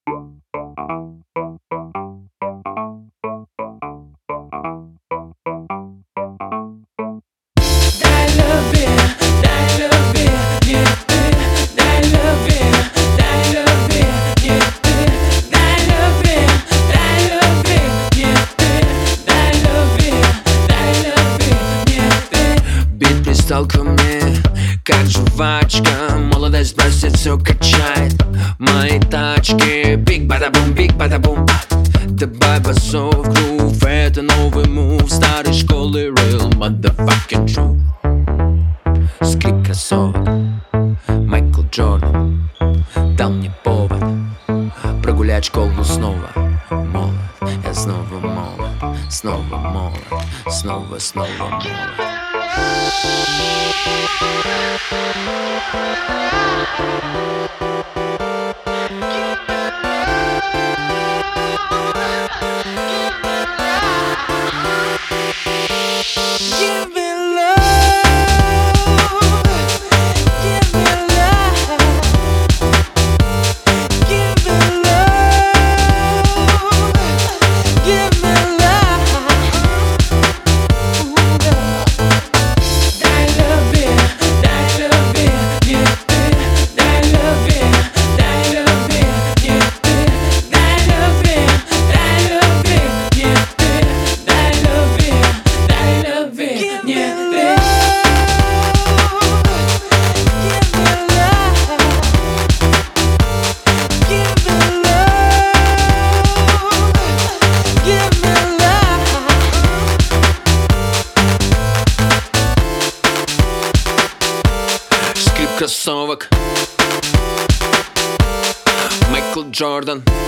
Дай любви, не ты. Дай любви, не ты. Дай любви, не ты. Дай любви, не ты. Бит пристал ко мне, как жвачка. Молодость бросит, все качает мои тачки. Биг бада бум. Добавь басов в грув, это новый мув старой школы. Real motherfucking true. Скрип кроссовок, Майкл Джордан дал мне повод прогулять школу снова. Молод, я снова молод, снова молод, снова молод. Give me love, give me love, give me love, give me love. Дай любви, не ты. Дай любви, не ты. Дай любви, не ты. Дай любви, не ты. Скрип кроссовок, Майкл Джордан